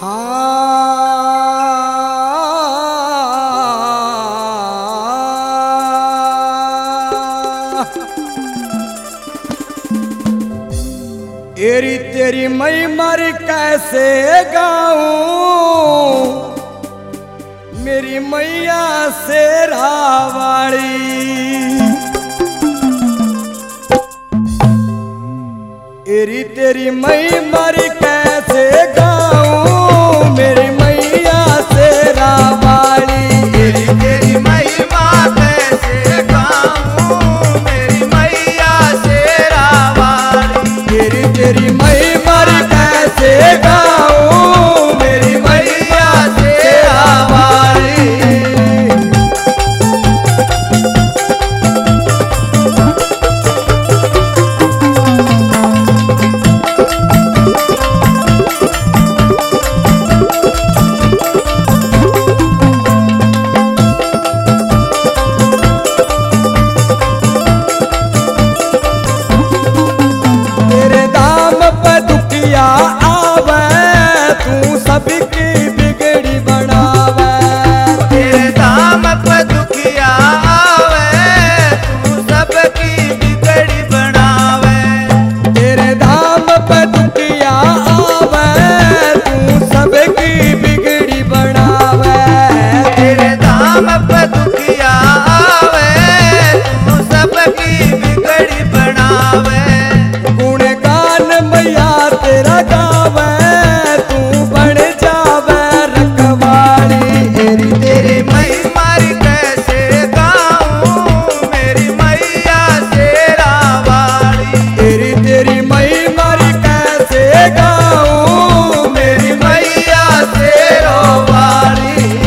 एरी तेरी मई मर कैसे गाऊं मेरी मैया से रावाड़ी। एरी तेरी मई मर कैसे गाऊं मेरी मैया से रावाड़ी। एरी तेरी महिमा कैसे गाऊं मेरी मैया से रावाड़ी। एरी तेरी मई मर कैसे गाऊं मेरी मैया से रावाड़ी। सबकी बिगड़ी बनावे तेरे दाम पे दुखिया आवे तू सबकी बिगड़ी बनावे। तेरे दाम पे दुखिया आवे तू सबकी बिगड़ी बनावे। तेरे दाम पे दुखिया आवे तू सबकी बिगड़ी बनावे। गुणगान मैया तेरा गावे तेरी महिमा कैसे गाऊं मेरी मैया से रावाड़ी। तेरी तेरी महिमा कैसे गाऊं मेरी मैया से रावाड़ी।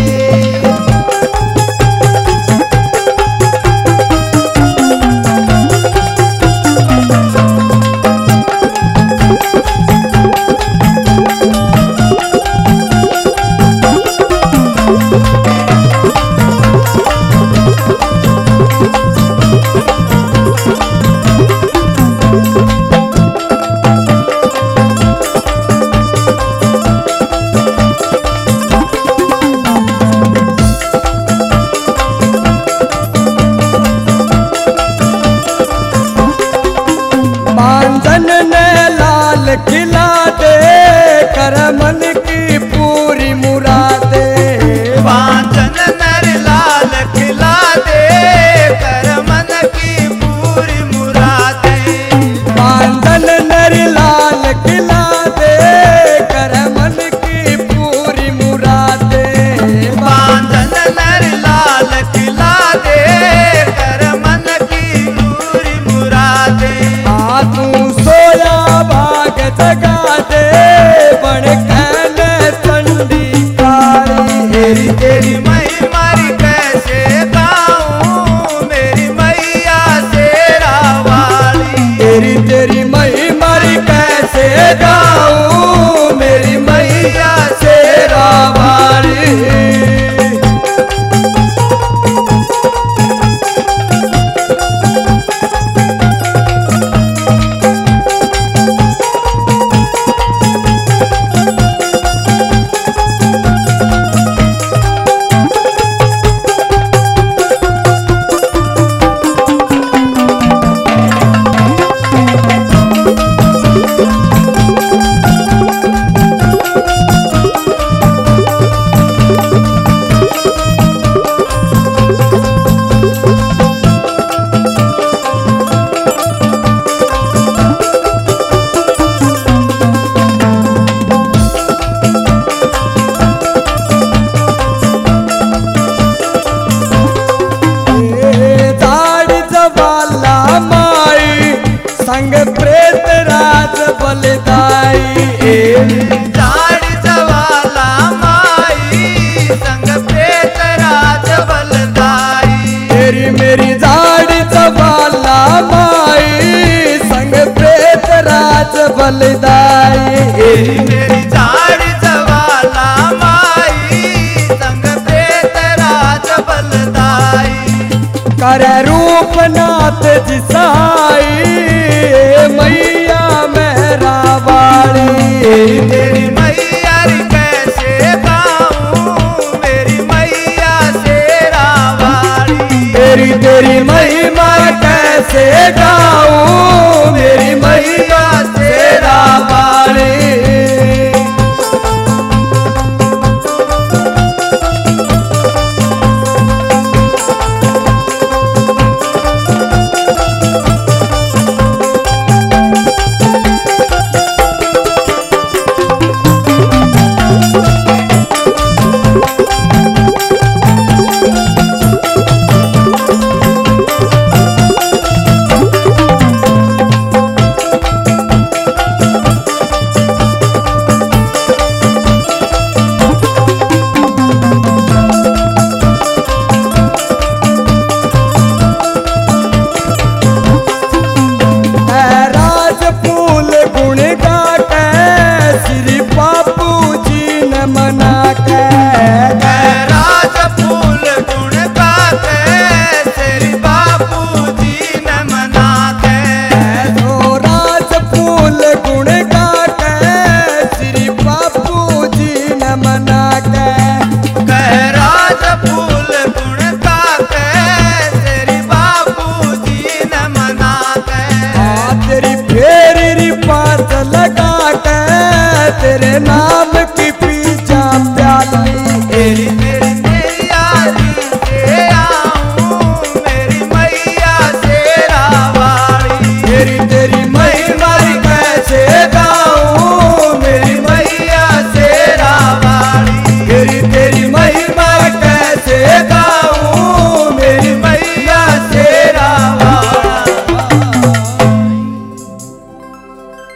पांजन ने लाल खिला दे कर मन की पूरी मुरादे। पांचन नर लाल खिला दे कर मन की पूरी मुरादे। पांजन नर लाल खिला दे कर मन की पूरी मुरादे। पांचन नर लाल खिला दे कर मन की पूरी मुरादे। तू सोया भाग जगा दे बन कैन चंडी कारी। तेरी तेरी महिमा कैसे गाऊं मेरी मैया से रावाड़ी। तेरी तेरी महिमा कैसे गाऊं मेरी मैया से रावाड़ी। संग प्रेत राज बलदाई। जाड़ जवाला माई संग प्रेत राज बलदाई। तेरी मेरी जाड़ जवाला माई संग प्रेत राज बलदाई। तेरी मेरी जाड़ जवाला माई संग प्रेत राज बलदाई। कर रूप नाथ जिसाई मैया मेरा वाली। तेरी मैया कैसे तेरी तेरी महिमा कैसे गाऊं, मेरी महिमा तेरा वाली। तेरे नाम